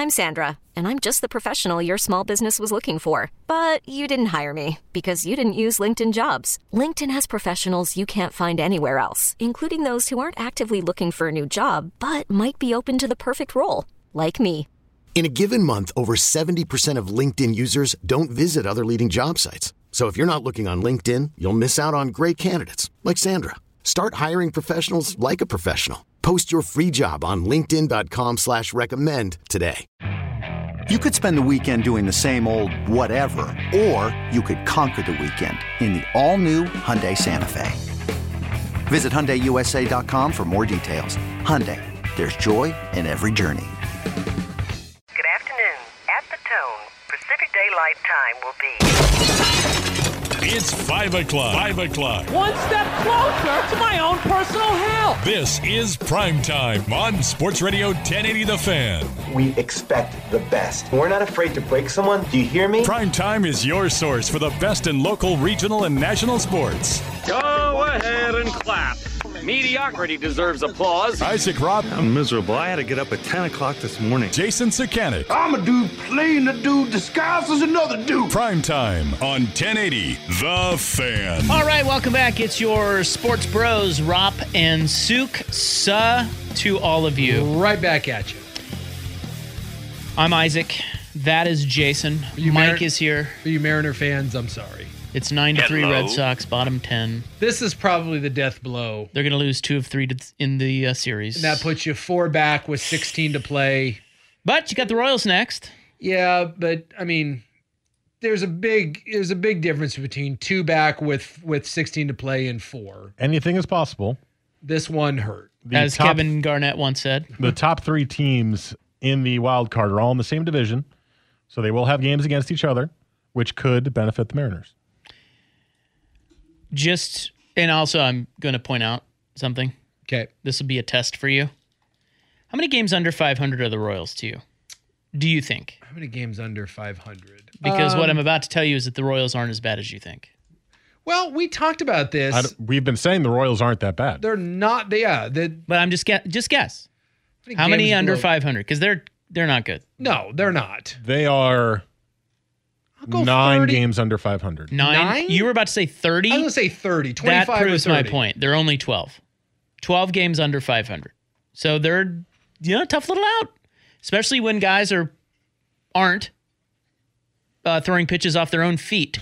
I'm Sandra, and I'm just the professional your small business was looking for. But you didn't hire me because you didn't use LinkedIn Jobs. LinkedIn has professionals you can't find anywhere else, including those who aren't actively looking for a new job, but might be open to the perfect role, like me. In a given month, over 70% of LinkedIn users don't visit other leading job sites. So if you're not looking on LinkedIn, you'll miss out on great candidates like Sandra. Start hiring professionals like a professional. Post your free job on linkedin.com/recommend today. You could spend the weekend doing the same old whatever, or you could conquer the weekend in the all-new Hyundai Santa Fe. Visit HyundaiUSA.com for more details. Hyundai, there's joy in every journey. Good afternoon. At the tone, Pacific Daylight Time will be... It's 5 o'clock. 5 o'clock. One step closer to my own personal hell. This is Prime Time on Sports Radio 1080 The Fan. We expect the best. We're not afraid to break someone. Do you hear me? Prime Time is your source for the best in local, regional, and national sports. Go ahead and clap. Mediocrity deserves applause. Isaac Robb. I'm miserable. I had to get up at 10 o'clock this morning. Jason Sakanik. I'm a dude playing a dude disguised as another dude. Prime Time on 1080 The Fan. All right, welcome back. It's your sports bros, Rop and Sook. To all of you. Right back at you. I'm Isaac. That is Jason. Mike is here. For you Mariner fans, I'm sorry. It's 9-3 Red Sox, bottom 10. This is probably the death blow. They're going to lose 2 of 3 in the series. And that puts you 4 back with 16 to play. But you got the Royals next. Yeah, but I mean, there's a big difference between 2 back with 16 to play and 4. Anything is possible. This one hurt. As Kevin Garnett once said. The top 3 teams in the wild card are all in the same division, so they will have games against each other, which could benefit the Mariners. And also I'm going to point out something. Okay. This will be a test for you. How many games under 500 are the Royals to you? Do you think? How many games under 500? Because what I'm about to tell you is that the Royals aren't as bad as you think. Well, we talked about this. We've been saying the Royals aren't that bad. They're not. But I'm just guess. How many under 500? Because they're not good. No, they're not. They are 9 30. Games under 500. 9? You were about to say 30? I was going to say 30. 25 that proves or 30. my point. They're only 12. 12 games under 500. So they're a tough little out. Especially when guys aren't throwing pitches off their own feet.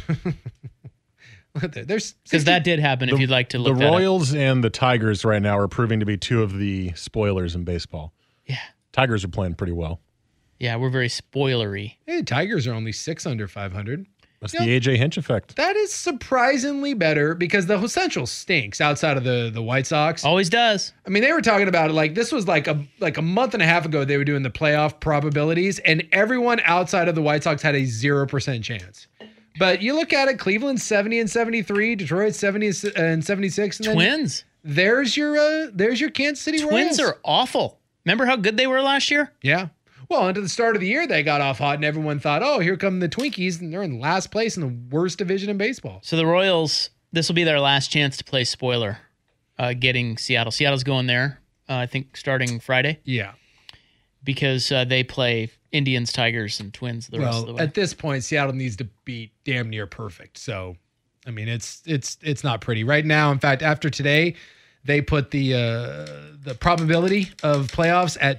Because that did happen if you'd like to look the that Royals up. And the Tigers right now are proving to be 2 of the spoilers in baseball. Yeah. Tigers are playing pretty well. Yeah, we're very spoilery. Hey, the Tigers are only 6 under 500. That's the A.J. Hinch effect. That is surprisingly better because the Central stinks outside of the White Sox. Always does. I mean, they were talking about it like this was like a month and a half ago. They were doing the playoff probabilities, and everyone outside of the White Sox had a 0% chance. But you look at it: Cleveland 70 and 73, Detroit 70 and 76, and Twins. There's your Kansas City Royals. Twins are awful. Remember how good they were last year? Yeah. Well, into the start of the year, they got off hot, and everyone thought, "Oh, here come the Twinkies," and they're in last place in the worst division in baseball. So the Royals, this will be their last chance to play spoiler, getting Seattle. Seattle's going there, I think, starting Friday. Yeah, because they play Indians, Tigers, and Twins the rest of the way. At this point, Seattle needs to beat damn near perfect. So, I mean, it's not pretty right now. In fact, after today, they put the probability of playoffs at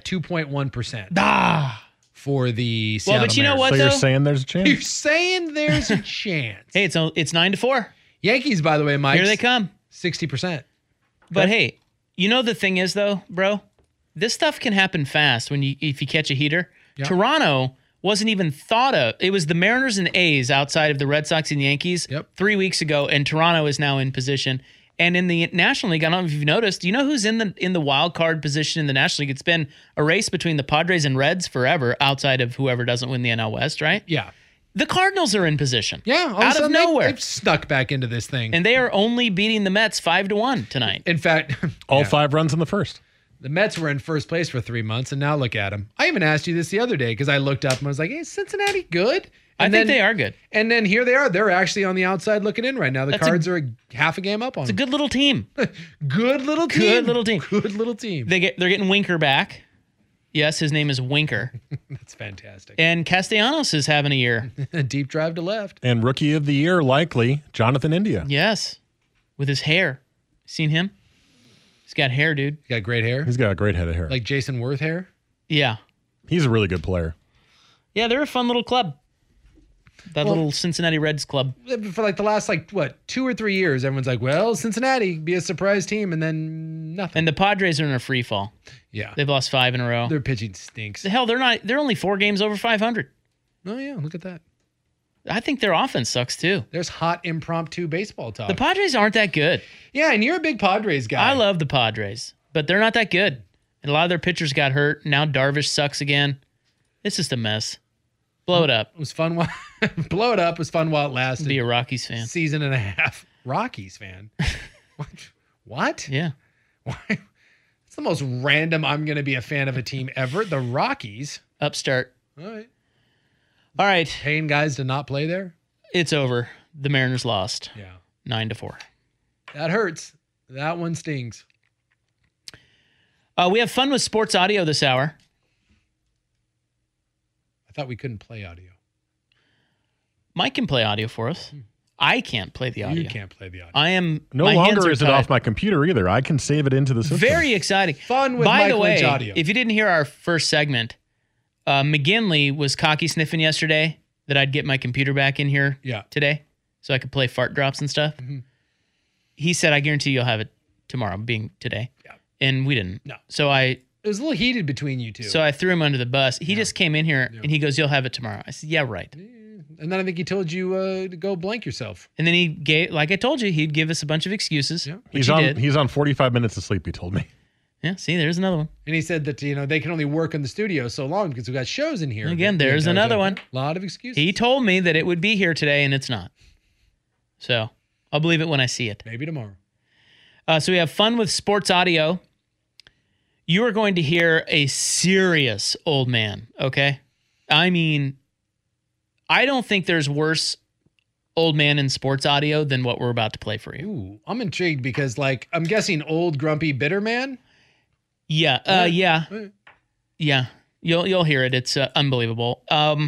2.1%. For the Seattle but you know what? So though? You're saying there's a chance. You're saying there's a chance. Hey, it's 9-4. Yankees, by the way, Mike. Here they come. 60%. But hey, you know the thing is though, bro, this stuff can happen fast if you catch a heater. Yep. Toronto wasn't even thought of. It was the Mariners and A's outside of the Red Sox and Yankees 3 weeks ago, and Toronto is now in position. And in the National League, I don't know if you've noticed, do you know who's in the wild card position in the National League? It's been a race between the Padres and Reds forever, outside of whoever doesn't win the NL West, right? Yeah. The Cardinals are in position. Yeah, out of nowhere. They've snuck back into this thing. And they are only beating the Mets 5-1 tonight. In fact, all 5 runs in the first. The Mets were in first place for 3 months, and now look at them. I even asked you this the other day because I looked up and was like, hey, is Cincinnati good? I think they are good. And then here they are. They're actually on the outside looking in right now. The Cards are half a game up on them. It's a good little team. Good little team. Good little team. Good little team. They're getting Winker back. Yes, his name is Winker. That's fantastic. And Castellanos is having a year. Deep drive to left. And rookie of the year, likely, Jonathan India. Yes, with his hair. Seen him? He's got hair, dude. He's got great hair. He's got a great head of hair. Like Jason Worth hair? Yeah. He's a really good player. Yeah, they're a fun little club. That little Cincinnati Reds club. For like the last 2 or 3 years, everyone's like, well, Cincinnati, be a surprise team, and then nothing. And the Padres are in a free fall. Yeah. They've lost 5 in a row. Their pitching stinks. The hell, they're only 4 games over 500. Oh, yeah, look at that. I think their offense sucks too. There's hot impromptu baseball talk. The Padres aren't that good. Yeah, and you're a big Padres guy. I love the Padres, but they're not that good. And a lot of their pitchers got hurt. Now Darvish sucks again. It's just a mess. Blow it up. It was fun. Blow it up. It was fun while it lasted. Be a Rockies fan. Season and a half. Rockies fan? What? Yeah. Why? It's the most random I'm going to be a fan of a team ever. The Rockies. Upstart. All right. All right. Paying guys to not play there? It's over. The Mariners lost. Yeah. 9-4. That hurts. That one stings. We have fun with sports audio this hour. I thought we couldn't play audio. Mike can play audio for us. I can't play the audio. You can't play the audio. I am. No longer is it off my computer either. I can save it into the system. Very exciting. Fun with By Mike the way, Lynch audio. if you didn't hear our first segment, McGinley was cocky sniffing yesterday that I'd get my computer back in here today so I could play fart drops and stuff. Mm-hmm. He said, I guarantee you'll have it tomorrow, being today. Yeah. And we didn't. No. So it was a little heated between you two. So I threw him under the bus. He just came in here and he goes, you'll have it tomorrow. I said, yeah, right. And then I think he told you to go blank yourself. And then he gave, like I told you, he'd give us a bunch of excuses. Yeah. He's on 45 minutes of sleep, he told me. Yeah, see, there's another one. And he said that, they can only work in the studio so long because we've got shows in here. Again, there's another one. A lot of excuses. He told me that it would be here today, and it's not. So I'll believe it when I see it. Maybe tomorrow. So we have fun with sports audio. You are going to hear a serious old man, okay? I mean, I don't think there's worse old man in sports audio than what we're about to play for you. Ooh, I'm intrigued because, I'm guessing old, grumpy, bitter man? Yeah, yeah. You'll hear it. It's unbelievable.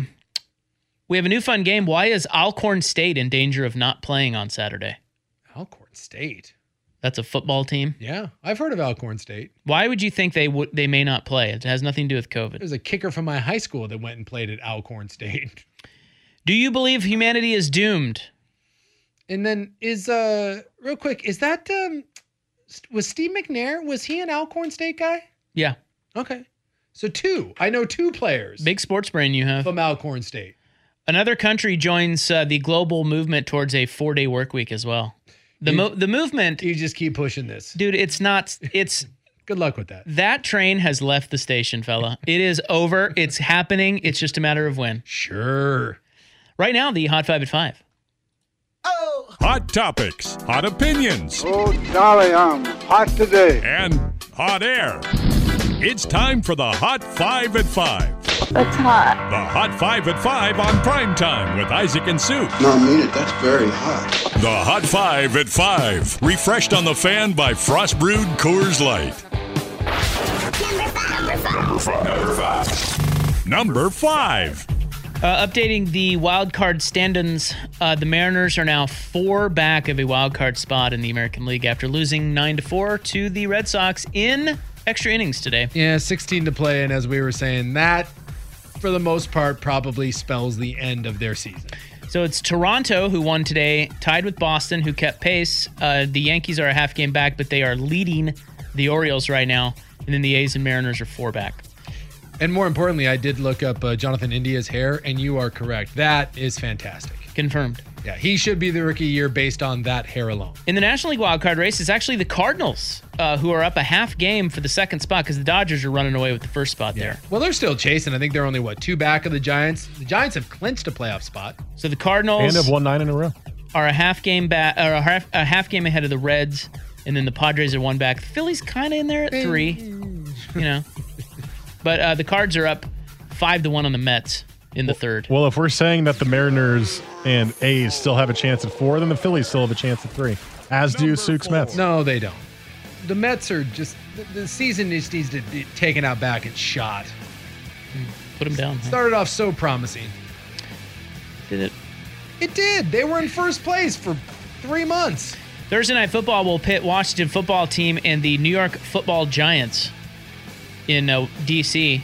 We have a new fun game. Why is Alcorn State in danger of not playing on Saturday? Alcorn State? That's a football team? Yeah, I've heard of Alcorn State. Why would you think they may not play? It has nothing to do with COVID. There's a kicker from my high school that went and played at Alcorn State. Do you believe humanity is doomed? And then real quick, is that, was Steve McNair, was he an Alcorn State guy? Yeah. Okay. So I know 2 players. Big sports brain you have. From Alcorn State. Another country joins the global movement towards a 4-day work week as well. The movement. You just keep pushing this. Dude, it's good luck with that. That train has left the station, fella. It is over. It's happening. It's just a matter of when. Sure. Right now, the Hot 5 at 5. Oh. Hot topics, hot opinions. Oh, golly, I'm hot today. And hot air. It's time for the Hot 5 at 5. It's hot. The Hot 5 at 5 on Primetime with Isaac and Sue. No, I mean it. That's very hot. The Hot 5 at 5. Refreshed on the fan by Frost Brewed Coors Light. Number 5. Updating the wild card standings, the Mariners are now 4 back of a wild card spot in the American League after losing 9-4 to the Red Sox in extra innings today. Yeah, 16 to play, and as we were saying, that for the most part probably spells the end of their season. So it's Toronto who won today, tied with Boston who kept pace. The Yankees are a half game back, but they are leading the Orioles right now, and then the A's and Mariners are 4 back. And more importantly, I did look up Jonathan India's hair, and you are correct. That is fantastic. Confirmed. Yeah, he should be the rookie year based on that hair alone. In the National League wildcard race, it's actually the Cardinals who are up a half game for the second spot because the Dodgers are running away with the first spot there. Well, they're still chasing. I think they're only, 2 back of the Giants. The Giants have clinched a playoff spot. So the Cardinals and have won 9 in a row. Are a half game back, or a half game ahead of the Reds, and then the Padres are 1 back. The Phillies kind of in there at 3, But the Cards are up 5-1 on the Mets in the third. Well, if we're saying that the Mariners and A's still have a chance at 4, then the Phillies still have a chance at 3, as do Souk's Mets. No, they don't. The Mets are just, the season just needs to be taken out back and shot. Put them down. Started off so promising. Did it? It did. They were in first place for 3 months. Thursday Night Football will pit Washington football team and the New York Football Giants in D.C.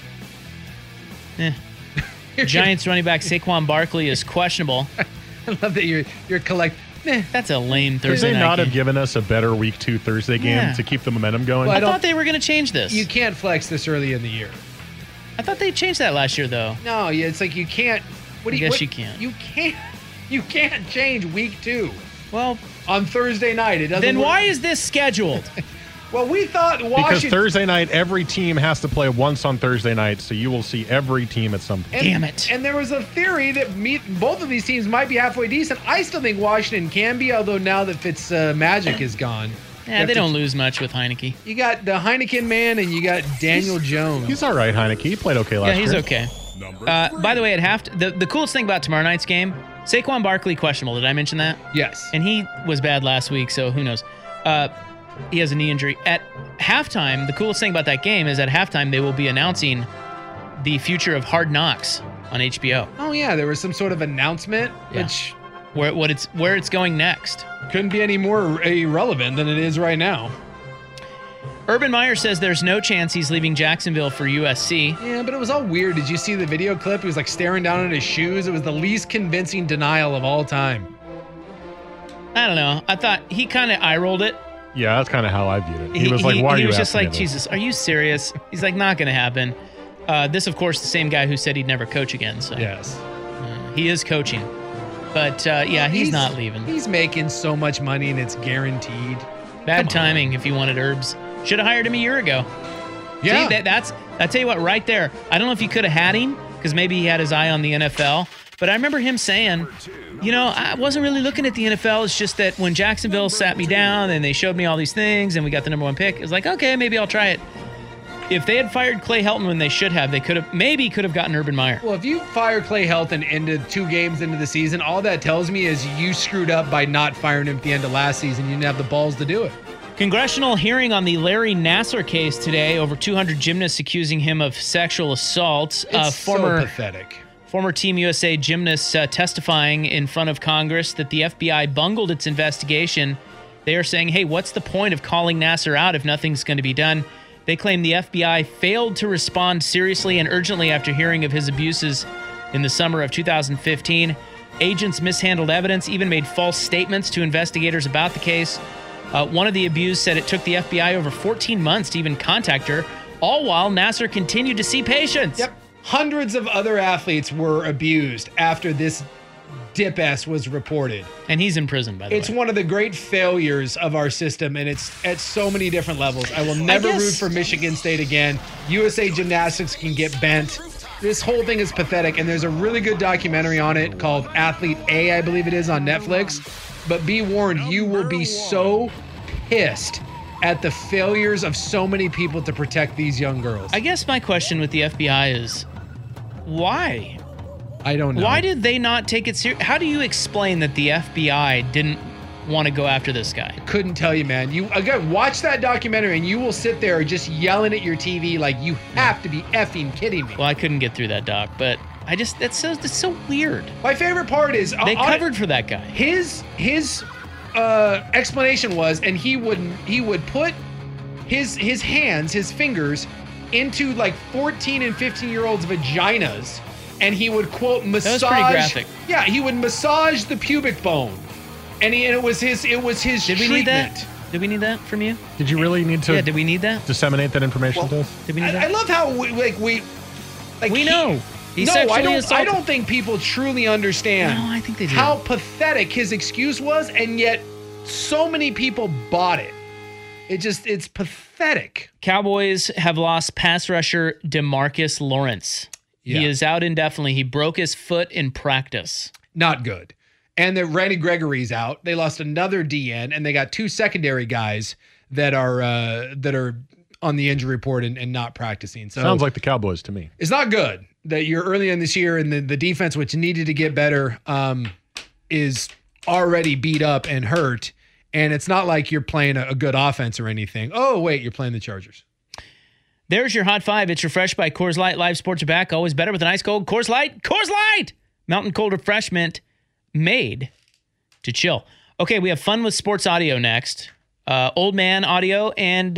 Giants running back Saquon Barkley is questionable. I love that you're collect. That's a lame Could Thursday they night not game. have given us a better Week 2 Thursday game to keep the momentum going? Well, I thought they were going to change this. You can't flex this early in the year. I thought they changed that last year, though. No, yeah, it's like you can't. I guess you can't. You can't change Week 2. Well, on Thursday night, it doesn't. Then work. why is this scheduled? Well, we thought Washington. Because Thursday night, every team has to play once on Thursday night, so you will see every team at some point. Damn it. And there was a theory that both of these teams might be halfway decent. I still think Washington can be, although now that Fitz Magic is gone. Yeah, they don't lose much with Heineke. You got the Heineken man and you got Daniel Jones. He's all right, Heineke. He played okay last year. Yeah, he's okay. By the way, the coolest thing about tomorrow night's game, Saquon Barkley questionable. Did I mention that? Yes. And he was bad last week, so who knows? He has a knee injury. At halftime, the coolest thing about that game is at halftime they will be announcing the future of Hard Knocks on HBO. Oh yeah, there was some sort of announcement, which where it's going next. Couldn't be any more irrelevant than it is right now. Urban Meyer says there's no chance he's leaving Jacksonville for USC. Yeah, but it was all weird. Did you see the video clip? He was like staring down at his shoes. It was the least convincing denial of all time. I don't know. I thought he kind of eye-rolled it. Yeah, that's kind of how I viewed it. He was like, why are you He was just asking like, me Jesus, are you serious? He's like, not going to happen. This, of course, the same guy who said he'd never coach again. So yes. He is coaching. But, he's not leaving. He's making so much money, and it's guaranteed. Bad timing if you wanted Herbs. Should have hired him a year ago. Yeah. See, I tell you what, right there. I don't know if you could have had him, because maybe he had his eye on the NFL. But I remember him saying, I wasn't really looking at the NFL. It's just that when Jacksonville sat me down and they showed me all these things and we got the number one pick, it was like, okay, maybe I'll try it. If they had fired Clay Helton when they should have, they could have gotten Urban Meyer. Well, if you fire Clay Helton into 2 games into the season, all that tells me is you screwed up by not firing him at the end of last season. You didn't have the balls to do it. Congressional hearing on the Larry Nassar case today. Over 200 gymnasts accusing him of sexual assault. It's so pathetic. Former Team USA gymnasts testifying in front of Congress that the FBI bungled its investigation. They are saying, hey, what's the point of calling Nassar out if nothing's going to be done? They claim the FBI failed to respond seriously and urgently after hearing of his abuses in the summer of 2015. Agents mishandled evidence, even made false statements to investigators about the case. One of the abused said it took the FBI over 14 months to even contact her, all while Nassar continued to see patients. Yep. Hundreds of other athletes were abused after this dip-ass was reported. And he's in prison, by the way. It's one of the great failures of our system, and it's at so many different levels. I will never root for Michigan State again. USA Gymnastics can get bent. This whole thing is pathetic, and there's a really good documentary on it called Athlete A, I believe it is, on Netflix. But be warned, you will be so pissed at the failures of so many people to protect these young girls. I guess my question with the FBI is, why? I don't know. Why did they not take it serious? How do you explain that the FBI didn't want to go after this guy? Couldn't tell you, man. You again watch that documentary and you will sit there just yelling at your TV like you have to be effing kidding me. Well, I couldn't get through that doc, but that's so weird. My favorite part is they covered for that guy. His explanation was, and he would put his hands, his fingers into like 14 and 15-year-olds vaginas, and he would quote massage. That was pretty graphic. Yeah, he would massage the pubic bone, and it was his Did treatment. we need that? Did we need that from you? Did you really need to? Yeah, did we need that? Disseminate that information to us? Did we need that? I love how we know. I don't think people truly understand I think they do. how pathetic his excuse was, and yet so many people bought it. It's pathetic. Cowboys have lost pass rusher DeMarcus Lawrence. Yeah. He is out indefinitely. He broke his foot in practice. Not good. And then Randy Gregory's out. They lost another DN, and they got 2 secondary guys that are on the injury report and not practicing. So sounds like the Cowboys to me. It's not good that you're early in this year and the defense, which needed to get better, is already beat up and hurt. And it's not like you're playing a good offense or anything. Oh, wait, you're playing the Chargers. There's your Hot 5. It's refreshed by Coors Light. Live sports are back. Always better with an ice cold Coors Light. Coors Light! Mountain cold refreshment made to chill. Okay, we have fun with sports audio next. Old man audio, and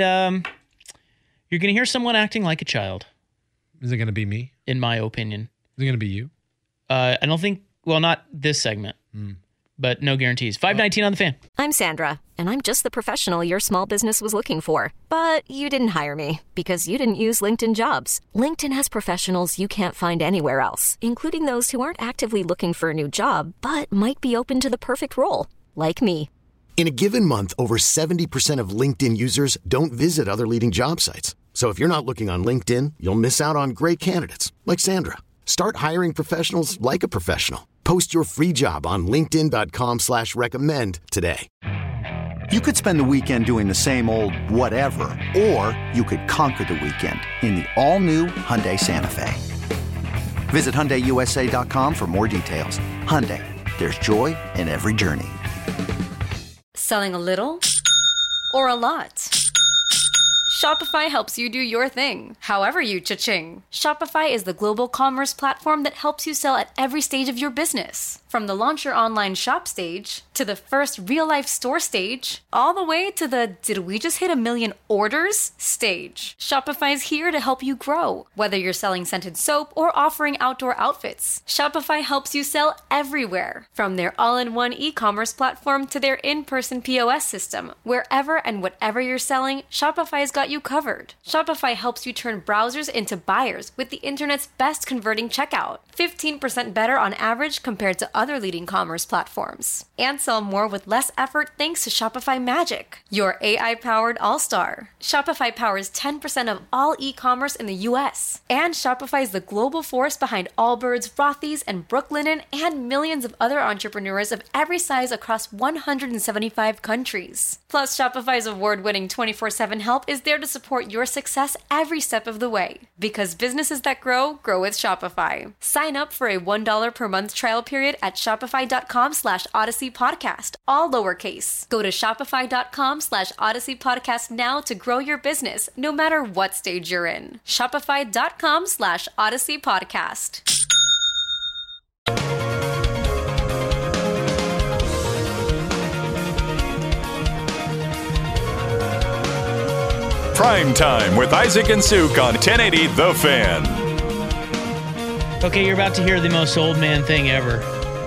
you're going to hear someone acting like a child. Is it going to be me? In my opinion. Is it going to be you? I don't think, well, not this segment, but no guarantees. 519 on the Fan. I'm Sandra, and I'm just the professional your small business was looking for. But you didn't hire me because you didn't use LinkedIn Jobs. LinkedIn has professionals you can't find anywhere else, including those who aren't actively looking for a new job, but might be open to the perfect role, like me. In a given month, over 70% of LinkedIn users don't visit other leading job sites. So if you're not looking on LinkedIn, you'll miss out on great candidates like Sandra. Start hiring professionals like a professional. Post your free job on linkedin.com/recommend today. You could spend the weekend doing the same old whatever, or you could conquer the weekend in the all-new Hyundai Santa Fe. Visit HyundaiUSA.com for more details. Hyundai, there's joy in every journey. Selling a little or a lot? Shopify helps you do your thing, however you cha-ching. Shopify is the global commerce platform that helps you sell at every stage of your business. From the launch your online shop stage, to the first real-life store stage, all the way to the did we just hit 1 million orders stage. Shopify's here to help you grow. Whether you're selling scented soap or offering outdoor outfits, Shopify helps you sell everywhere. From their all-in-one e-commerce platform to their in-person POS system, wherever and whatever you're selling, Shopify's got you covered. Shopify helps you turn browsers into buyers with the internet's best converting checkout. 15% better on average compared to other leading commerce platforms. And sell more with less effort thanks to Shopify Magic, your AI-powered all-star. Shopify powers 10% of all e-commerce in the U.S. And Shopify is the global force behind Allbirds, Rothy's, and Brooklinen, and millions of other entrepreneurs of every size across 175 countries. Plus, Shopify's award-winning 24/7 help is there to support your success every step of the way. Because businesses that grow, grow with Shopify. Sign up for a $1 per month trial period at shopify.com/Odyssey Podcast, all lowercase. Go to shopify.com/Odyssey Podcast now to grow your business, no matter what stage you're in. Shopify.com/Odyssey Podcast. Prime Time with Isaac and Suk on 1080 The Fan. Okay, you're about to hear the most old man thing ever.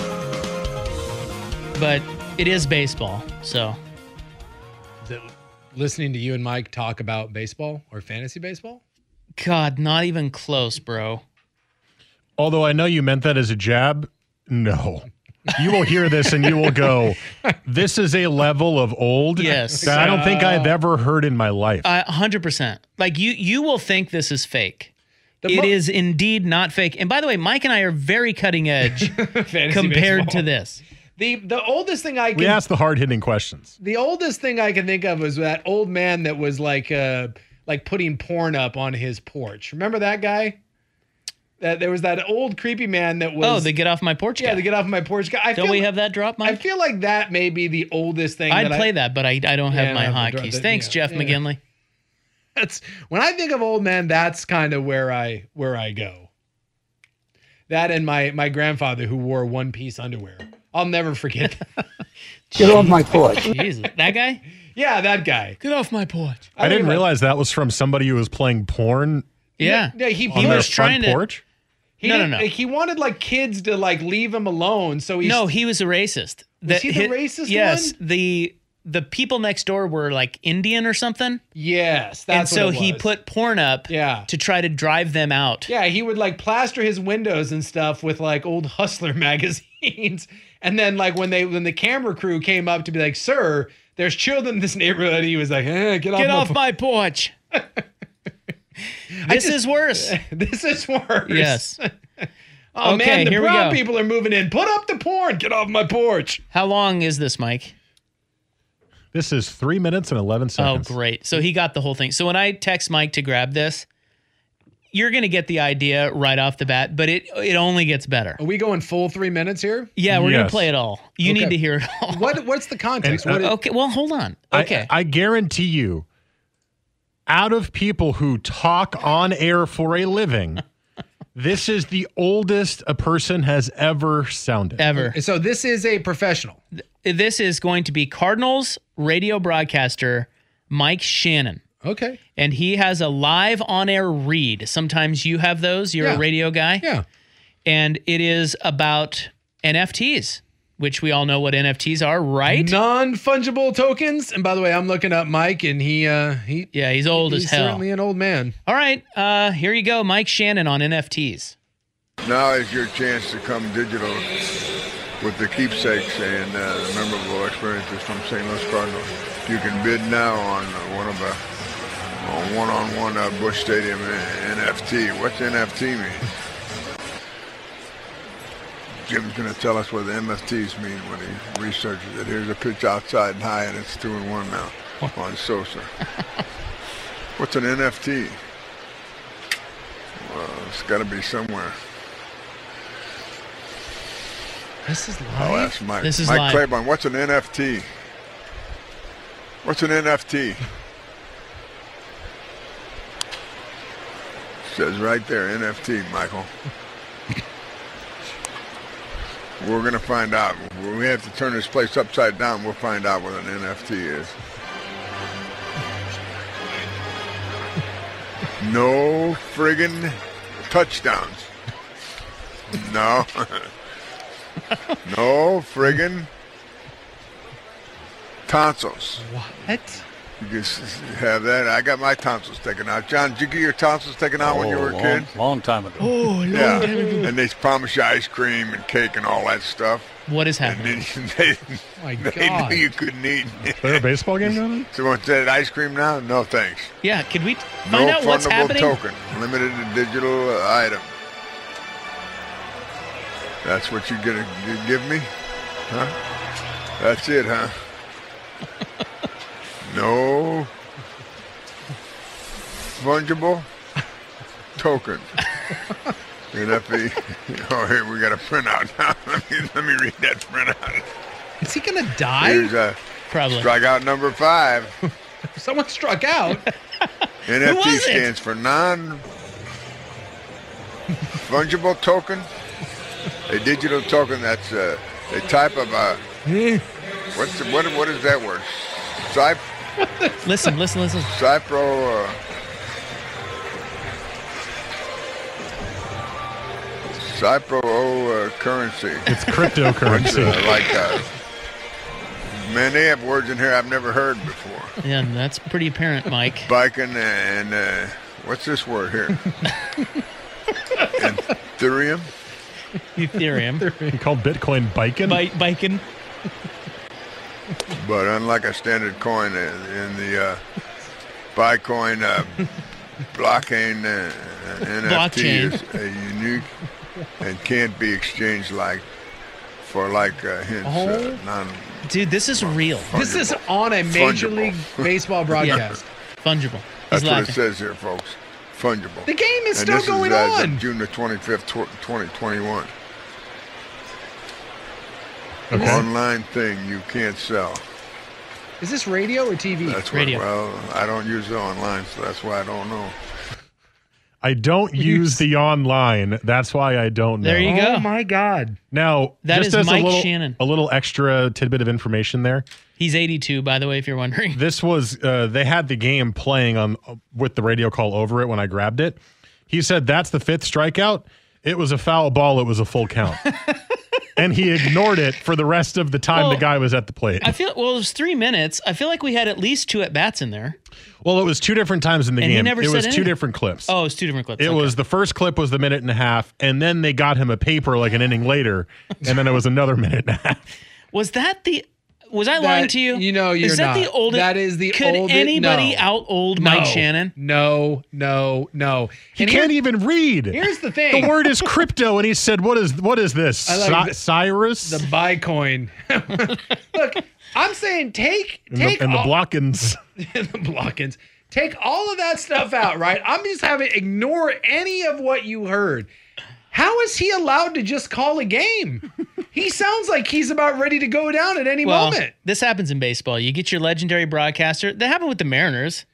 But it is baseball, so. Listening to you and Mike talk about baseball or fantasy baseball? God, not even close, bro. Although I know you meant that as a jab, no. You will hear this and you will go, this is a level of old yes. that I don't think I've ever heard in my life. 100%. Like, you will think this is fake. It is indeed not fake. And by the way, Mike and I are very cutting edge compared to this. The oldest thing I can... We asked the hard-hitting questions. The oldest thing I can think of was that old man that was like putting porn up on his porch. Remember that guy? That there was that old creepy man that was... Oh, the get off my porch guy. Yeah, the get off my porch guy. Don't we have that drop, Mike? I feel like that may be the oldest thing. I'd play that, but I don't have my hotkeys. Thanks, Jeff McGinley. That's when I think of old man, that's kind of where I go. That and my grandfather who wore one-piece underwear. I'll never forget that. Get off my porch. Jesus. That guy? Yeah, that guy. Get off my porch. I didn't realize that was from somebody who was playing porn. Yeah. He was trying to porch. No. He wanted like kids to like leave him alone. So he was a racist. Was he the racist one? Yes. The people next door were like Indian or something. Yes, that's and so what it was. he put porn up to try to drive them out. Yeah, he would like plaster his windows and stuff with like old Hustler magazines. And then like when the camera crew came up to be like, "Sir, there's children in this neighborhood," he was like, "Get off my porch." This is worse. This is worse. Yes. Oh okay, man, the here brown we go. people are moving in. Put up the porn. Get off my porch. How long is this, Mike? This is 3 minutes and 11 seconds. Oh, great. So he got the whole thing. So when I text Mike to grab this, you're going to get the idea right off the bat, but it only gets better. Are we going full 3 minutes here? Yeah, we're going to play it all. You need to hear it all. What's the context? Okay, well, hold on. Okay. I guarantee you, out of people who talk on air for a living, this is the oldest a person has ever sounded. Ever. So this is a professional. This is going to be Cardinals radio broadcaster Mike Shannon. Okay. And he has a live on-air read. Sometimes you have those. You're a radio guy. Yeah. And it is about NFTs, which we all know what NFTs are, right? Non-fungible tokens. And by the way, I'm looking up Mike, and he's old as hell. He's certainly an old man. All right, here you go, Mike Shannon on NFTs. Now is your chance to come digital with the keepsakes and memorable experiences from St. Louis Cardinals. You can bid now on one-on-one Busch Stadium NFT. What's NFT mean? Jim's going to tell us what the NFTs mean when he researches it. Here's a pitch outside and high, and it's 2-1 now on Sosa. What's an NFT? Well, it's got to be somewhere. This is live? I'll ask Mike. This is Mike live. Claiborne, what's an NFT? What's an NFT? Says right there, NFT, Michael. We're going to find out. We have to turn this place upside down. We'll find out what an NFT is. No friggin' touchdowns. No. No friggin' tonsils. What? You just have that. I got my tonsils taken out. John, did you get your tonsils taken out when you were a kid? Long time ago. Oh, long time ago. And they promise you ice cream and cake and all that stuff. What is happening? And then My they God. knew you couldn't eat. Is there a baseball game going on? So what's that, ice cream now? No, thanks. Yeah, could we find out what's No happening? fundable token. Limited to digital item. That's what you're going to give me? Huh? That's it, huh? No fungible token. NFE. Oh, here we got a printout now. Let me read that printout. Is he going to die? Here's Probably. strikeout number 5. Someone struck out. NFT stands for non-fungible token. A digital token that's a type of what is that word? Listen. Cypro. Currency. It's cryptocurrency. Man, they have words in here I've never heard before. Yeah, that's pretty apparent, Mike. Biking and what's this word here? Ethereum. You call Bitcoin biking? Biking. But unlike a standard coin in the Bitcoin blockchain, NFT is a unique and can't be exchanged Dude, this is real. This is on a Major League Baseball broadcast. Yeah. Fungible. That's what it says here, folks. Fungible. The game is still going on. on. This is June the 25th, 2021. Okay. Online thing you can't sell. Is this radio or TV? That's radio. Well, I don't use it online, so that's why I don't know. I don't use the online. That's why I don't know. There you go. Oh my God. Now, That just is as Mike a little, Shannon. a little extra tidbit of information there. He's 82, by the way, if you're wondering. This was they had the game playing on with the radio call over it when I grabbed it. He said that's the 5th strikeout. It was a foul ball. It was a full count. And he ignored it for the rest of the time the guy was at the plate. It was 3 minutes. I feel like we had at least 2 at-bats in there. Well, it was 2 different times in the And he game. never It said was 2 anything. different clips. Oh, it was 2 different clips. It was the first clip was the minute and a half, and then they got him a paper like an inning later, and then it was another minute and a half. Was I lying to you? You know, you're Is that not. the oldest? That is the Could oldest. anybody No. out-old Mike Shannon? No. He can't even read. Here's the thing. The word is crypto, and he said, "What is this? I like Cyrus? The Bitcoin." Look, I'm saying take and the blockins. the blockins. Take all of that stuff out, right? I'm just having ignore any of what you heard. How is he allowed to just call a game? He sounds like he's about ready to go down at any moment. This happens in baseball. You get your legendary broadcaster. That happened with the Mariners.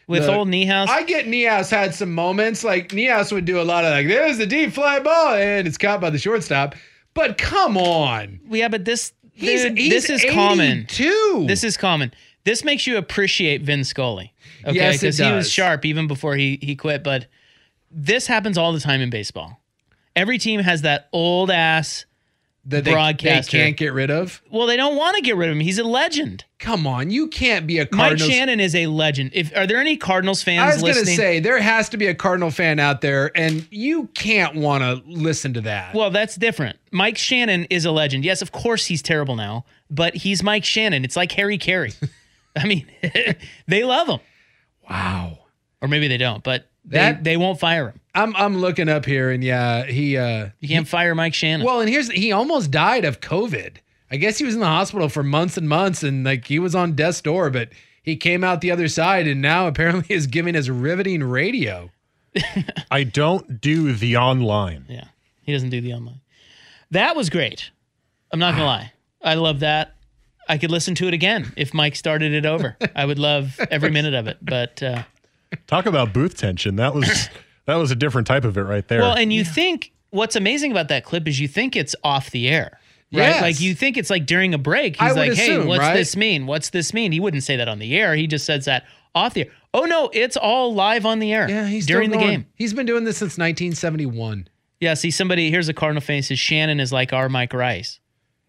with old Niehaus. I get Niehaus had some moments. Like Niehaus would do a lot of like, there's the deep fly ball, and it's caught by the shortstop. But come on. Yeah, but this he's this is common. Too. This is common. This makes you appreciate Vin Scully. Okay, yes, it because he was does. sharp even before he quit. But this happens all the time in baseball. Every team has that old ass that broadcaster they can't get rid of. Well, they don't want to get rid of him. He's a legend. Come on, you can't be a Cardinals. Mike Shannon is a legend. Are there any Cardinals fans I was going to listening? say, there has to be a Cardinal fan out there, and you can't want to listen to that. Well, that's different. Mike Shannon is a legend. Yes, of course he's terrible now, but he's Mike Shannon. It's like Harry Carey. I mean, they love him. Wow. Or maybe they don't, but they won't fire him. I'm looking up here, and yeah, you can't fire Mike Shannon. Well, and he almost died of COVID. I guess he was in the hospital for months and months, and like he was on death's door, but he came out the other side, and now apparently is giving us riveting radio. I don't do the online. Yeah, he doesn't do the online. That was great. I'm not gonna lie. I love that. I could listen to it again if Mike started it over. I would love every minute of it. But talk about booth tension. That was a different type of it right there. Well, and you think what's amazing about that clip is you think it's off the air. Right? Yes. Like you think it's like during a break. He's like, assume, hey, what's right? this mean? What's this mean? He wouldn't say that on the air. He just says that off the air. Oh, no, it's all live on the air. Yeah, he's during the game. He's been doing this since 1971. Yeah, see, here's a Cardinal fan says Shannon is like our Mike Rice.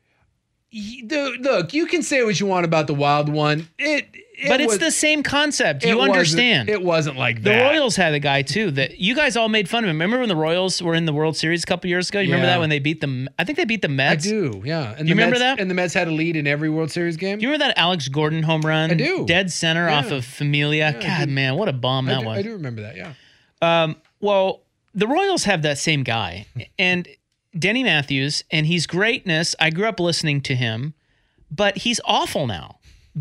Look, you can say what you want about the Wild one. But it's the same concept. You understand. It wasn't like the that. Royals had a guy, too, that you guys all made fun of him. Remember when the Royals were in the World Series a couple years ago? You remember that when they beat them? I think they beat the Mets. I do, yeah. And you remember that? And the Mets had a lead in every World Series game? Do you remember that Alex Gordon home run? I do. Dead center off of Familia. Yeah, God, man, what a bomb that was. I do remember that, yeah. Well, the Royals have that same guy. And Denny Matthews, and he's greatness. I grew up listening to him. But he's awful now.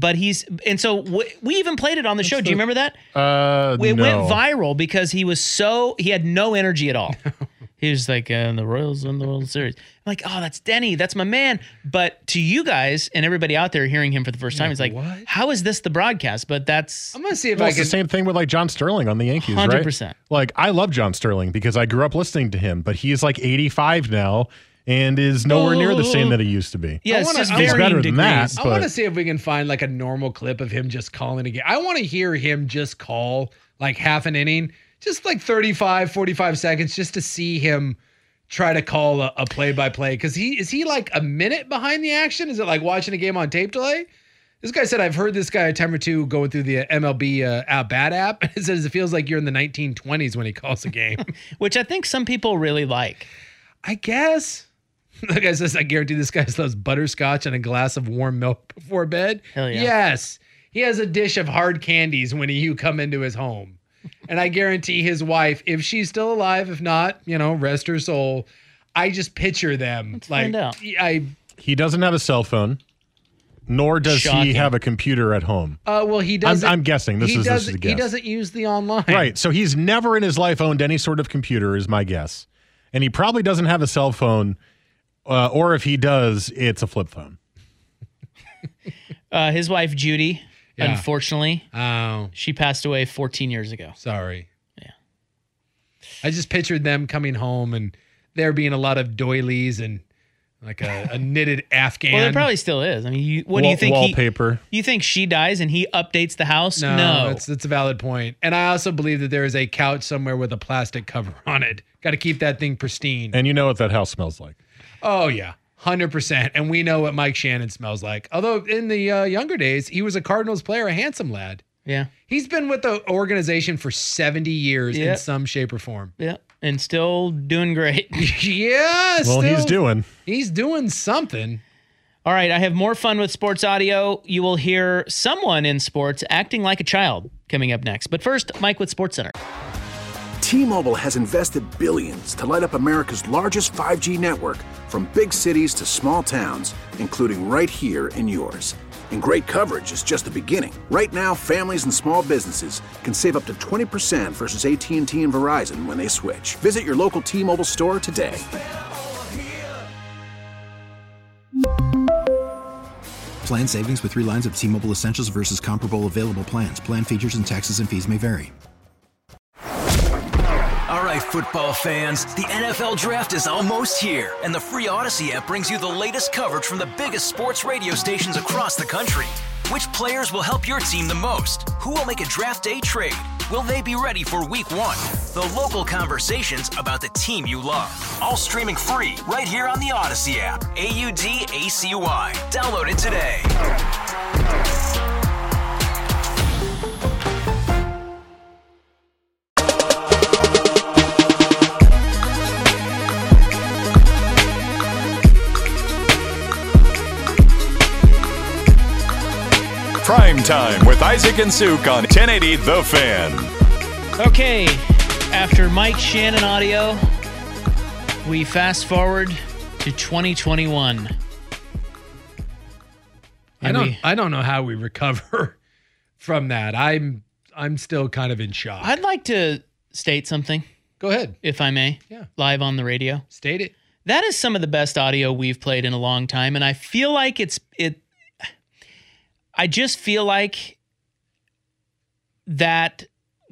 So we even played it on the show. Do you remember that? It went viral because he had no energy at all. He was like, the Royals won the World Series. I'm like, oh, that's Denny. That's my man. But to you guys and everybody out there hearing him for the first time, it's like, what? How is this the broadcast? But that's... I'm going to see if it's the same thing with like John Sterling on the Yankees, 100%. Right? Like, I love John Sterling because I grew up listening to him, but he's like 85 now. And is nowhere near the same that he used to be. Yeah, he's better than that. I want to see if we can find like a normal clip of him just calling a game. I want to hear him just call like half an inning, just like 35, 45 seconds, just to see him try to call a play-by-play. Because is he like a minute behind the action? Is it like watching a game on tape delay? This guy said, I've heard this guy a time or two going through the MLB At-Bat app. It says it feels like you're in the 1920s when he calls a game. Which I think some people really like. I guess. The guy says, I guarantee this guy loves butterscotch and a glass of warm milk before bed. Hell yeah. Yes. He has a dish of hard candies when you come into his home. And I guarantee his wife, if she's still alive, if not, rest her soul, I just picture them. Let's find out. He doesn't have a cell phone, nor does he have a computer at home. Well, he doesn't. I'm guessing. This is a guess. He doesn't use the online. Right. So he's never in his life owned any sort of computer, is my guess. And he probably doesn't have a cell phone. Or if he does, it's a flip phone. His wife, Judy, unfortunately, Oh. she passed away 14 years ago. Sorry. Yeah. I just pictured them coming home and there being a lot of doilies and like a knitted Afghan. Well, there probably still is. I mean, what do you think? Wallpaper. You think she dies and he updates the house? No. That's a valid point. And I also believe that there is a couch somewhere with a plastic cover on it. Got to keep that thing pristine. And you know what that house smells like. Oh, yeah. 100%. And we know what Mike Shannon smells like. Although in the younger days, he was a Cardinals player, a handsome lad. Yeah. He's been with the organization for 70 years in some shape or form. Yeah. And still doing great. Yeah. Well, He's doing something. All right. I have more fun with sports audio. You will hear someone in sports acting like a child coming up next. But first, Mike with SportsCenter. T-Mobile has invested billions to light up America's largest 5G network, from big cities to small towns, including right here in yours. And great coverage is just the beginning. Right now, families and small businesses can save up to 20% versus AT&T and Verizon when they switch. Visit your local T-Mobile store today. Plan savings with 3 lines of T-Mobile Essentials versus comparable available plans. Plan features and taxes and fees may vary. All right, football fans, the NFL Draft is almost here, and the free Odyssey app brings you the latest coverage from the biggest sports radio stations across the country. Which players will help your team the most? Who will make a draft day trade? Will they be ready for week 1? The local conversations about the team you love. All streaming free right here on the Odyssey app. AUDACY. Download it today. Prime Time with Isaac and Suk on 1080 The Fan. Okay, after Mike Shannon audio, we fast forward to 2021. I don't know how we recover from that. I'm still kind of in shock. I'd like to state something. Go ahead. If I may. Yeah. Live on the radio. State it. That is some of the best audio we've played in a long time, and I feel like I just feel like that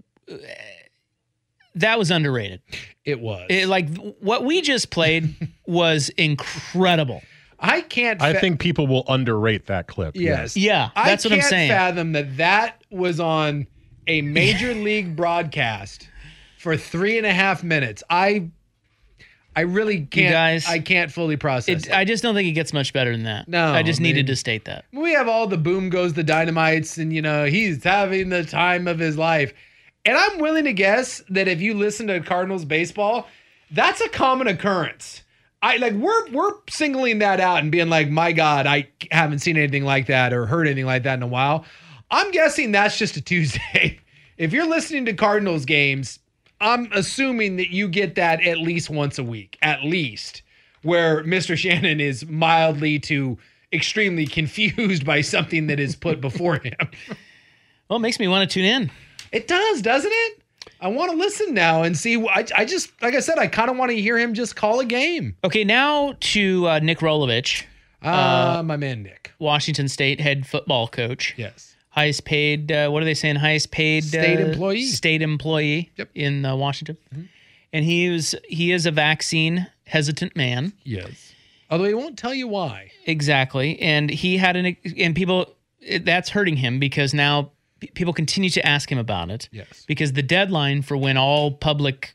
was underrated. It was. Like what we just played was incredible. I think people will underrate that clip. Yes. Yeah, that's what I'm saying. I can't fathom that was on a major league broadcast for 3.5 minutes. I really can't. You guys, I can't fully process it. I just don't think it gets much better than that. No. I just needed to state that. We have all the boom goes the Dynamites and, he's having the time of his life. And I'm willing to guess that if you listen to Cardinals baseball, that's a common occurrence. We're singling that out and being like, my God, I haven't seen anything like that or heard anything like that in a while. I'm guessing that's just a Tuesday. If you're listening to Cardinals games, I'm assuming that you get that at least once a week, at least, where Mr. Shannon is mildly to extremely confused by something that is put before him. Well, it makes me want to tune in. It does, doesn't it? I want to listen now and see. I just, like I said, I kind of want to hear him just call a game. Okay, now to Nick Rolovich. My man, Nick. Washington State head football coach. Yes. Highest paid, what are they saying? Highest paid state employee. State employee in Washington. Mm-hmm. And he is a vaccine hesitant man. Yes. Although he won't tell you why. Exactly. And he had that's hurting him because now people continue to ask him about it. Yes. Because the deadline for when all public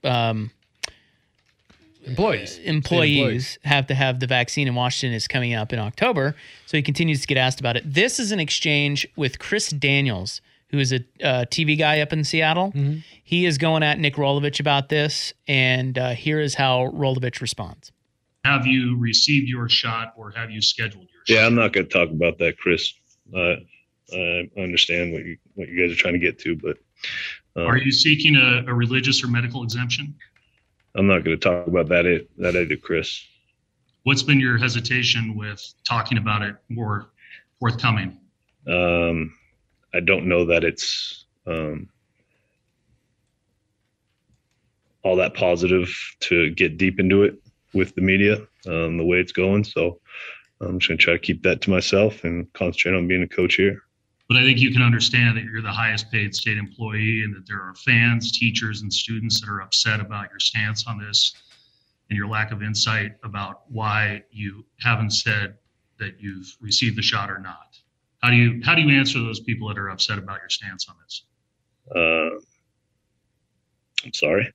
employees have to have the vaccine in Washington is coming up in October. So he continues to get asked about it. This is an exchange with Chris Daniels, who is a TV guy up in Seattle. Mm-hmm. He is going at Nick Rolovich about this, and here is how Rolovich responds. Have you received your shot or have you scheduled your shot? Yeah, I'm not going to talk about that, Chris. I understand what you guys are trying to get to, but are you seeking a religious or medical exemption? I'm not going to talk about that either, Chris. What's been your hesitation with talking about it more forthcoming? I don't know that it's all that positive to get deep into it with the media, the way it's going. So I'm just going to try to keep that to myself and concentrate on being a coach here. But I think you can understand that you're the highest paid state employee and that there are fans, teachers, and students that are upset about your stance on this and your lack of insight about why you haven't said that you've received the shot or not. How do you answer those people that are upset about your stance on this? I'm sorry.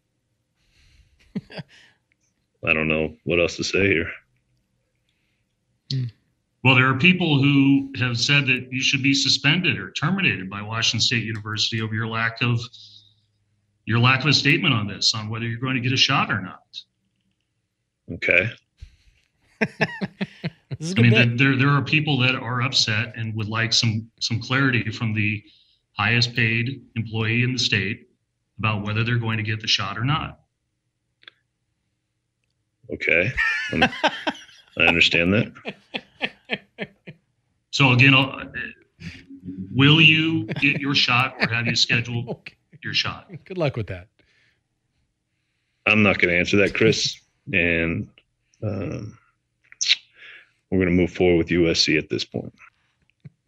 I don't know what else to say here. Well, there are people who have said that you should be suspended or terminated by Washington State University over your lack of a statement on this, on whether you're going to get a shot or not. Okay. There are people that are upset and would like some clarity from the highest paid employee in the state about whether they're going to get the shot or not. Okay. I understand that. So again, will you get your shot or have you scheduled your shot? Good luck with that. I'm not going to answer that, Chris. And we're going to move forward with USC at this point.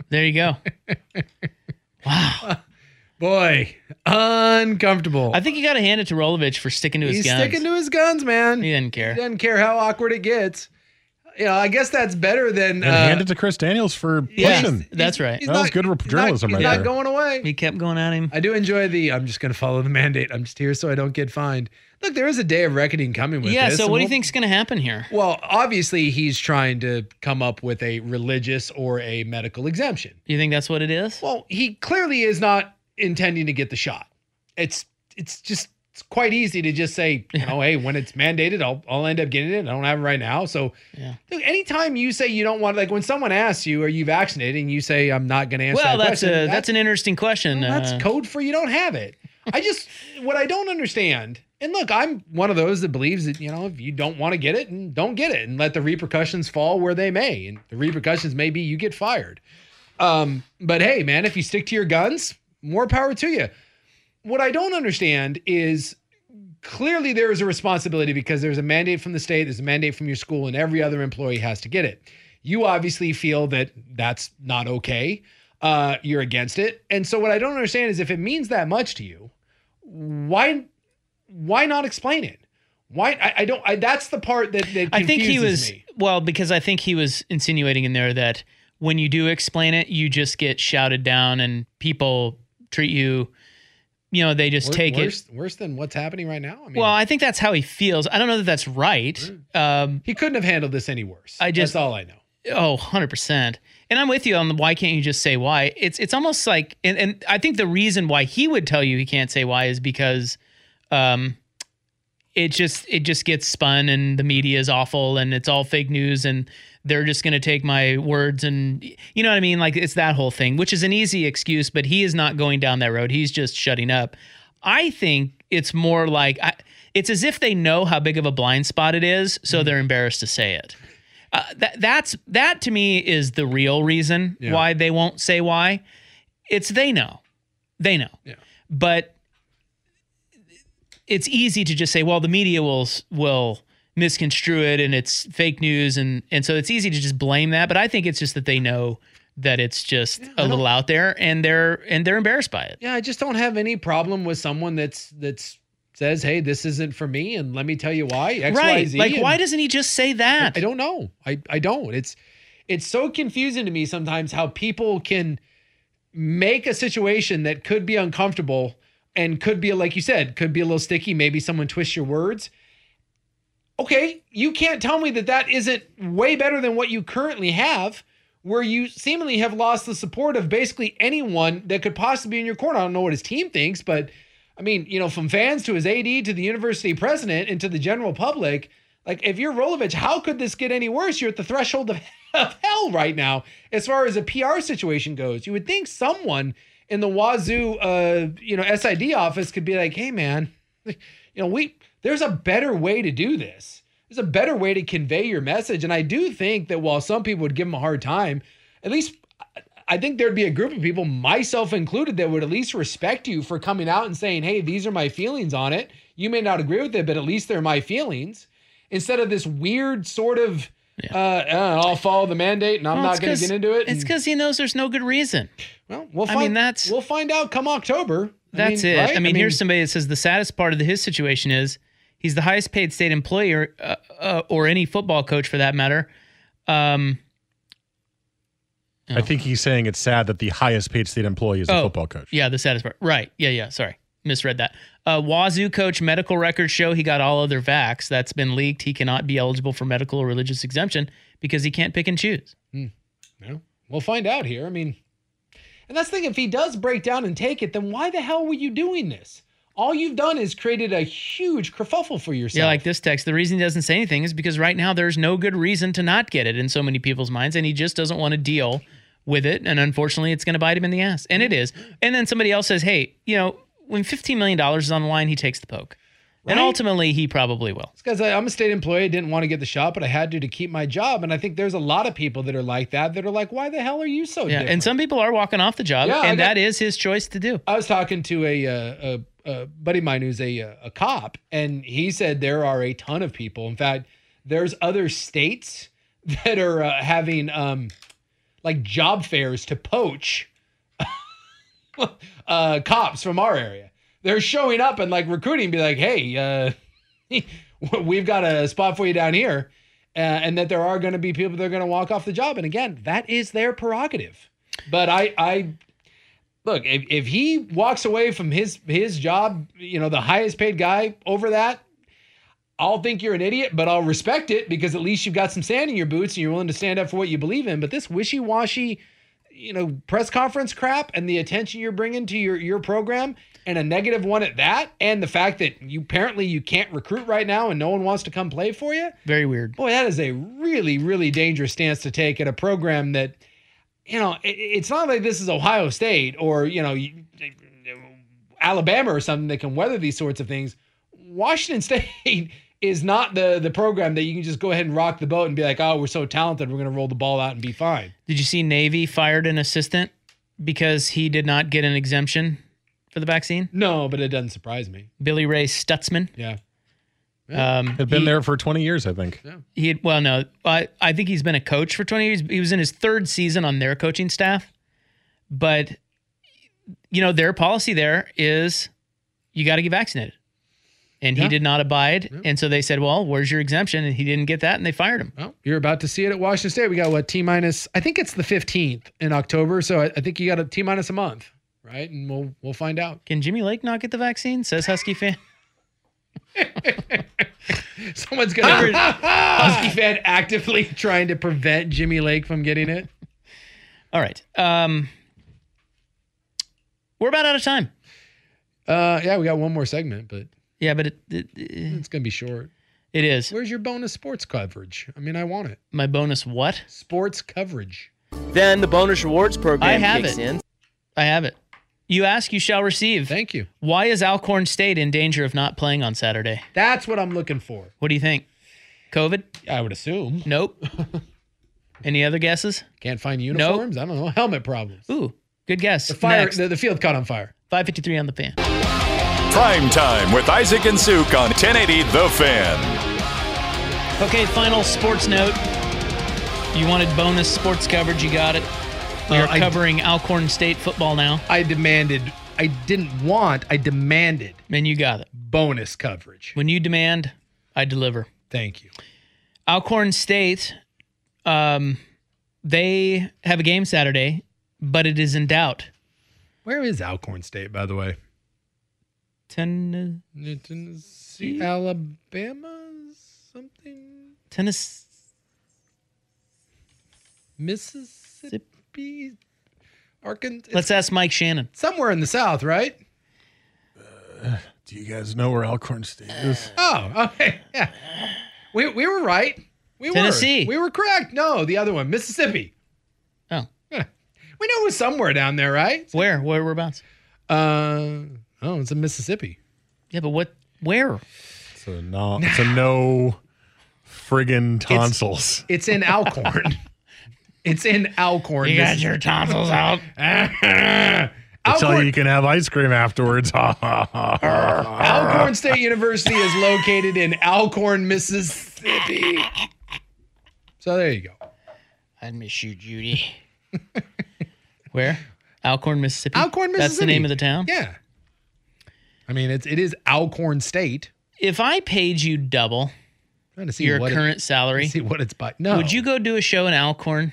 There you go. Wow. Boy, uncomfortable. I think you got to hand it to Rolovich for sticking to his guns. He's sticking to his guns, man. He didn't care. He doesn't care how awkward it gets. I guess that's better than... And hand it to Chris Daniels for pushing. That's right. That was good journalism right there. He's not going away. He kept going at him. I do enjoy I'm just going to follow the mandate. I'm just here so I don't get fined. Look, there is a day of reckoning coming with this. Yeah, so what do you think is going to happen here? Well, obviously, he's trying to come up with a religious or a medical exemption. You think that's what it is? Well, he clearly is not intending to get the shot. It's quite easy to just say, hey, when it's mandated, I'll end up getting it. I don't have it right now. So look, anytime you say you don't want, like when someone asks you, are you vaccinated? And you say, I'm not going to answer that question. Well, that's an interesting question. Well, that's code for you don't have it. What I don't understand, and look, I'm one of those that believes that, if you don't want to get it, and don't get it and let the repercussions fall where they may. And the repercussions may be you get fired. But hey, man, if you stick to your guns, more power to you. What I don't understand is clearly there is a responsibility because there's a mandate from the state, there's a mandate from your school, and every other employee has to get it. You obviously feel that that's not okay. You're against it. And so what I don't understand is if it means that much to you, why not explain it? Why that's the part that confuses I think he was me. Well, because I think he was insinuating in there that when you do explain it, you just get shouted down and people treat you, they just take it worse than what's happening right now. I mean, well, I think that's how he feels. I don't know that that's right. He couldn't have handled this any worse. That's all I know. Oh, 100%. And I'm with you on the why can't you just say why? It's almost like, and I think the reason why he would tell you he can't say why is because it just gets spun and the media is awful and it's all fake news and they're just going to take my words and you know what I mean? Like it's that whole thing, which is an easy excuse, but he is not going down that road. He's just shutting up. I think it's more like, it's as if they know how big of a blind spot it is, so they're embarrassed to say it. That to me is the real reason why they won't say why. It's they know. Yeah. But it's easy to just say, well, the media will misconstrue it and it's fake news and so it's easy to just blame that. But I think it's just that they know that it's just a little out there and they're embarrassed by it. Yeah, I just don't have any problem with someone that's says, hey, this isn't for me, and let me tell you why. X, right. Y, Z, like, why doesn't he just say that? I don't know. I don't. It's so confusing to me sometimes how people can make a situation that could be uncomfortable and could be, like you said, could be a little sticky. Maybe someone twists your words. Okay, you can't tell me that isn't way better than what you currently have, where you seemingly have lost the support of basically anyone that could possibly be in your corner. I don't know what his team thinks, but I mean, from fans to his AD to the university president and to the general public, like if you're Rolovich, how could this get any worse? You're at the threshold of hell right now as far as a PR situation goes. You would think someone in the Wazoo, SID office could be like, hey, man, there's a better way to do this. There's a better way to convey your message. And I do think that while some people would give him a hard time, at least I think there'd be a group of people, myself included, that would at least respect you for coming out and saying, hey, these are my feelings on it. You may not agree with it, but at least they're my feelings. Instead of this weird sort of, I'll follow the mandate and I'm not going to get into it. It's because he knows there's no good reason. Well, we'll find out come October. That's it. Right? I mean, here's somebody that says the saddest part of his situation is he's the highest paid state employee or any football coach for that matter. I think he's saying it's sad that the highest paid state employee is a football coach. Yeah, the saddest part. Right. Yeah. Sorry. Misread that. Wazoo coach medical records show he got all other vax. That's been leaked. He cannot be eligible for medical or religious exemption because he can't pick and choose. No, we'll find out here. I mean, and that's the thing. If he does break down and take it, then why the hell were you doing this? All you've done is created a huge kerfuffle for yourself. Yeah, like this text. The reason he doesn't say anything is because right now there's no good reason to not get it in so many people's minds, and he just doesn't want to deal with it. And unfortunately, it's going to bite him in the ass. And it is. And then somebody else says, hey, when $15 million is on the line, he takes the poke. Right? And ultimately, he probably will. It's because I'm a state employee. I didn't want to get the shot, but I had to keep my job. And I think there's a lot of people that are like that are like, why the hell are you so different? And some people are walking off the job, and that is his choice to do. I was talking to a buddy of mine who's a cop, and he said there are a ton of people. In fact, there's other states that are having like job fairs to poach cops from our area. They're showing up and like recruiting and be like, hey, we've got a spot for you down here. And that there are going to be people that are going to walk off the job. And again, that is their prerogative. But I look, if he walks away from his job, the highest paid guy over that, I'll think you're an idiot, but I'll respect it because at least you've got some sand in your boots and you're willing to stand up for what you believe in. But this wishy-washy, press conference crap and the attention you're bringing to your program and a negative one at that, and the fact that you can't recruit right now and no one wants to come play for you. Very weird. Boy, that is a really, really dangerous stance to take at a program that, it's not like this is Ohio State or, Alabama or something that can weather these sorts of things. Washington State is not the program that you can just go ahead and rock the boat and be like, oh, we're so talented, we're going to roll the ball out and be fine. Did you see Navy fired an assistant because he did not get an exemption for the vaccine? No, but it doesn't surprise me. Billy Ray Stutzman. Yeah. Had been there for 20 years, I think. Yeah. I think he's been a coach for 20 years. He was in his third season on their coaching staff. But, their policy there is you got to get vaccinated. And he did not abide. Yeah. And so they said, well, where's your exemption? And he didn't get that, and they fired him. Well, you're about to see it at Washington State. We got T-minus, I think it's the 15th in October. So I think you got a T-minus a month, right? And we'll find out. Can Jimmy Lake not get the vaccine? Says Husky fan. Someone's going to Husky fan actively trying to prevent Jimmy Lake from getting it. All right. We're about out of time. Yeah, we got one more segment, but it's going to be short. It is. Where's your bonus sports coverage? I mean, I want it. My bonus what? Sports coverage. Then the bonus rewards program kicks in. I have it. You ask, you shall receive. Thank you. Why is Alcorn State in danger of not playing on Saturday? That's what I'm looking for. What do you think? COVID? I would assume. Nope. Any other guesses? Can't find uniforms? Nope. I don't know. Helmet problems. Ooh, good guess. The field caught on fire. 5:53 on the Fan. Prime time with Isaac and Suk on 1080 The Fan. Okay, final sports note. You wanted bonus sports coverage, you got it. We are covering Alcorn State football now. I demanded. And you got it. Bonus coverage. When you demand, I deliver. Thank you. Alcorn State, they have a game Saturday, but it is in doubt. Where is Alcorn State, by the way? Tennessee, Alabama, something? Tennessee, Mississippi, Arkansas. Let's ask Mike Shannon. Somewhere in the South, right? Do you guys know where Alcorn State is? Oh, okay. Yeah. We were right. Tennessee. We were correct. No, the other one, Mississippi. Oh. Yeah. We know it was somewhere down there, right? Whereabouts? It's in Mississippi. Yeah, but where? It's a no friggin' tonsils. It's in Alcorn. It's in Alcorn. You got your tonsils out. I tell you can have ice cream afterwards. Alcorn State University is located in Alcorn, Mississippi. So there you go. I'd miss you, Judy. Where? Alcorn, Mississippi? Alcorn, Mississippi. That's the name of the town? Yeah. I mean, it is Alcorn State. If I paid you double your current salary, see what it's by. No. Would you go do a show in Alcorn?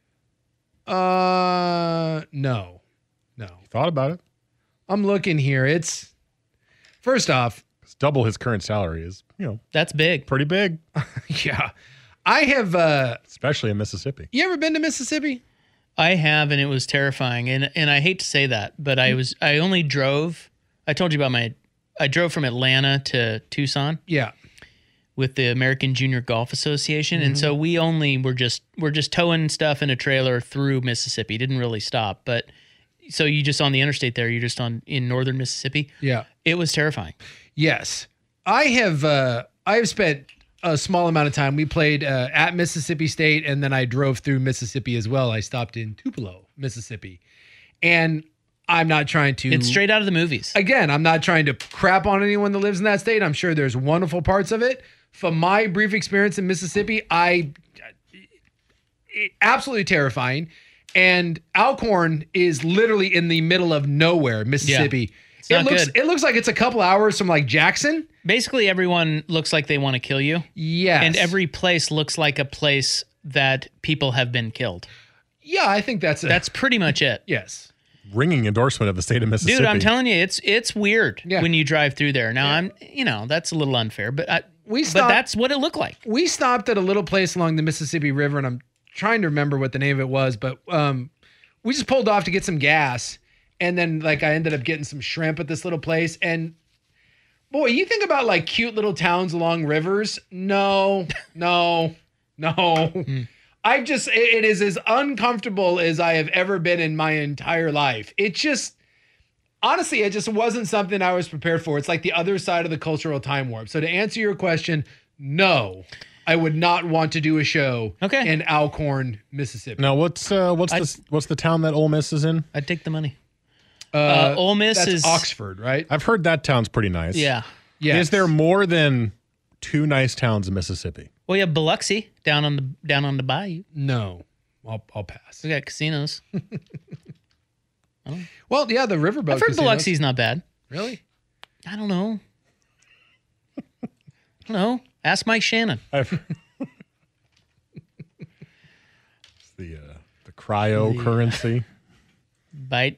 No. You thought about it? I'm looking here. It's first off, it's double his current salary is, that's big. Pretty big. Yeah. I have especially in Mississippi. You ever been to Mississippi? I have, and it was terrifying. And I hate to say that, but I only drove. I told you about I drove from Atlanta to Tucson. Yeah. With the American Junior Golf Association. Mm-hmm. And so we're just towing stuff in a trailer through Mississippi. Didn't really stop. But so you just on the interstate there, you're just in northern Mississippi. Yeah. It was terrifying. Yes. I have spent a small amount of time. We played at Mississippi State, and then I drove through Mississippi as well. I stopped in Tupelo, Mississippi. And I'm not trying to... It's straight out of the movies. Again, I'm not trying to crap on anyone that lives in that state. I'm sure there's wonderful parts of it. From my brief experience in Mississippi, absolutely terrifying. And Alcorn is literally in the middle of nowhere, Mississippi. Yeah. It looks like it's a couple hours from like Jackson. Basically, everyone looks like they want to kill you. Yes. And every place looks like a place that people have been killed. Yeah, I think that's pretty much it. Yes. Ringing endorsement of the state of Mississippi. Dude, I'm telling you, it's weird when you drive through there. Now, that's a little unfair, but that's what it looked like. We stopped at a little place along the Mississippi River, and I'm trying to remember what the name of it was, but we just pulled off to get some gas, and then like I ended up getting some shrimp at this little place. And boy, you think about like cute little towns along rivers. No. It is as uncomfortable as I have ever been in my entire life. It just wasn't something I was prepared for. It's like the other side of the cultural time warp. So to answer your question, no, I would not want to do a show in Alcorn, Mississippi. Now, what's the town that Ole Miss is in? I'd take the money. Ole Miss is Oxford, right? I've heard that town's pretty nice. Yeah. Yes. Is there more than 2 nice towns in Mississippi? Well, you have Biloxi down on the bayou. No, I'll pass. We got casinos. Well, yeah, the riverboat. I've heard casinos. Biloxi's not bad. Really? I don't know. Ask Mike Shannon. It's the cryocurrency. Bite.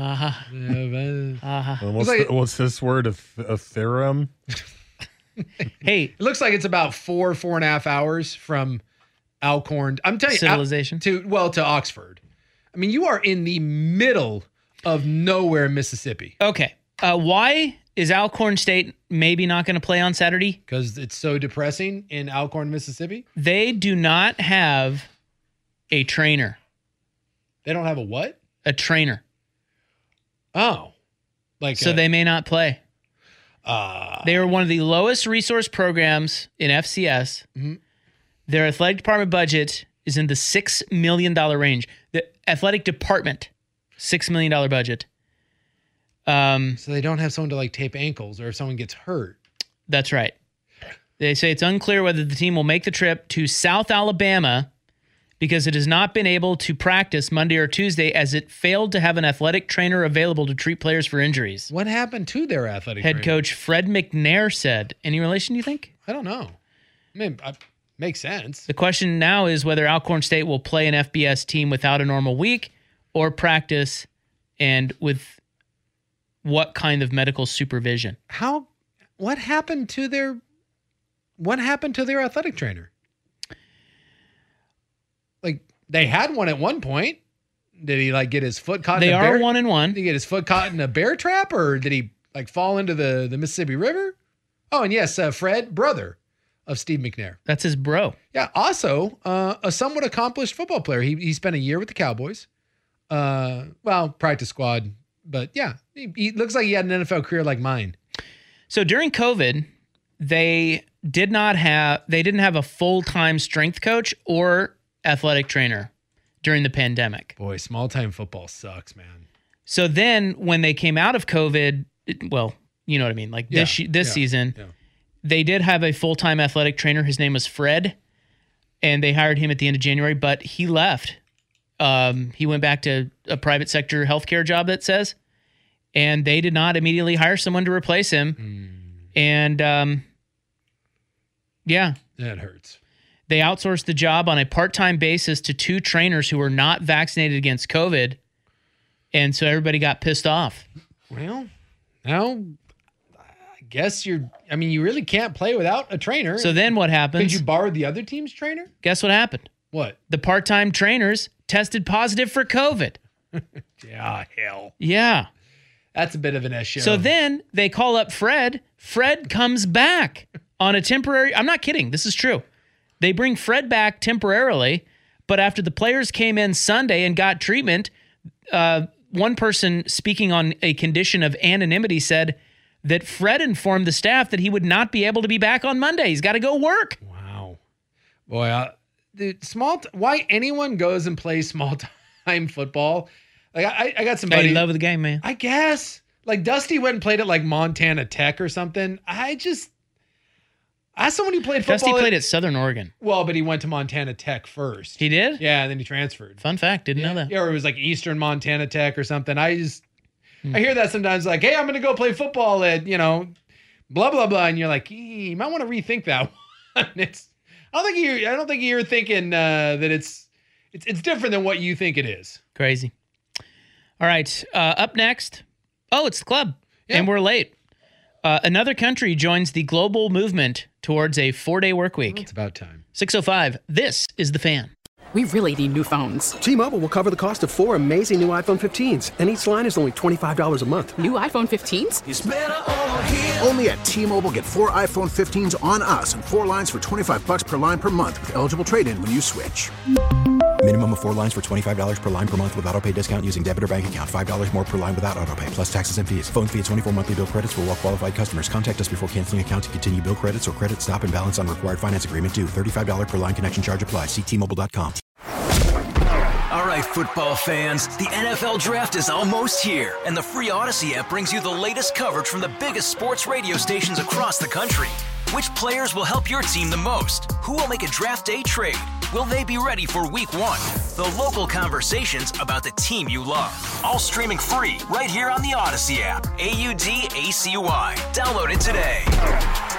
What's this word? A theorem? Hey, it looks like it's about 4.5 hours from Alcorn. I'm telling you, civilization to Oxford. I mean, you are in the middle of nowhere, Mississippi. Okay. Why is Alcorn State maybe not going to play on Saturday? Because it's so depressing in Alcorn, Mississippi. They do not have a trainer. They don't have a what? A trainer. Oh, so they may not play. They are one of the lowest resource programs in FCS. Mm-hmm. Their athletic department budget is in the $6 million range. The athletic department, $6 million budget. So they don't have someone to like tape ankles, or if someone gets hurt. That's right. They say it's unclear whether the team will make the trip to South Alabama because it has not been able to practice Monday or Tuesday as it failed to have an athletic trainer available to treat players for injuries. What happened to their athletic Head trainer? coach Fred McNair said. Any relation, do you think? I don't know. I mean, makes sense. The question now is whether Alcorn State will play an FBS team without a normal week or practice, and with what kind of medical supervision. What happened to their athletic trainer? Like, they had one at one point. Did he like get his foot caught in a bear? They are 1-1. Did he get his foot caught in a bear trap, or did he like fall into the Mississippi River? Oh, and yes, Fred, brother of Steve McNair. That's his bro. Yeah. Also, a somewhat accomplished football player. He spent a year with the Cowboys. Practice squad. But yeah, he looks like he had an NFL career like mine. So during COVID, they didn't have a full-time strength coach or athletic trainer during the pandemic. Boy, small-time football sucks, man. So then when they came out of COVID, well, you know what I mean? Like this season, they did have a full-time athletic trainer. His name was Fred, and they hired him at the end of January, but he left. He went back to a private sector healthcare job, that says, and they did not immediately hire someone to replace him. And that hurts. They outsourced the job on a part-time basis to 2 trainers who were not vaccinated against COVID. And so everybody got pissed off. Well, now I guess you really can't play without a trainer. So then what happens? Could you borrow the other team's trainer? Guess what happened? What? The part-time trainers tested positive for COVID. Yeah, hell. Yeah. That's a bit of an issue. So then they call up Fred. Fred comes back on a temporary... I'm not kidding. This is true. They bring Fred back temporarily, but after the players came in Sunday and got treatment, one person speaking on a condition of anonymity said that Fred informed the staff that he would not be able to be back on Monday. He's got to go work. Wow. Boy, why anyone goes and plays small-time football... Like I got somebody. I love the game, man. I guess like Dusty went and played at like Montana Tech or something. I As someone who played football. Dusty played at Southern Oregon. Well, but he went to Montana Tech first. He did? Yeah, and then he transferred. Fun fact. Didn't know that. Yeah, or it was like Eastern Montana Tech or something. I hear that sometimes like, hey, I'm going to go play football at, blah, blah, blah. And you're like, you might want to rethink that one. I don't think you're thinking that it's different than what you think it is. Crazy. All right. Up next. Oh, it's the club. Yeah. And we're late. Another country joins the global movement towards a 4-day work week. It's about time. 6:05. This is The Fan. We really need new phones. T-Mobile will cover the cost of 4 amazing new iPhone 15s, and each line is only $25 a month. New iPhone 15s? It's better over here. Only at T-Mobile, get 4 iPhone 15s on us and 4 lines for $25 per line per month with eligible trade-in when you switch. Minimum of 4 lines for $25 per line per month with autopay discount using debit or bank account. $5 more per line without autopay, plus taxes and fees. Phone fee at 24 monthly bill credits for well-qualified customers. Contact us before canceling account to continue bill credits or credit stop and balance on required finance agreement due. $35 per line connection charge applies. See T-Mobile.com. All right, football fans, the NFL Draft is almost here, and the free Odyssey app brings you the latest coverage from the biggest sports radio stations across the country. Which players will help your team the most? Who will make a draft day trade? Will they be ready for week 1? The local conversations about the team you love. All streaming free right here on the Odyssey app. AUDACY. Download it today.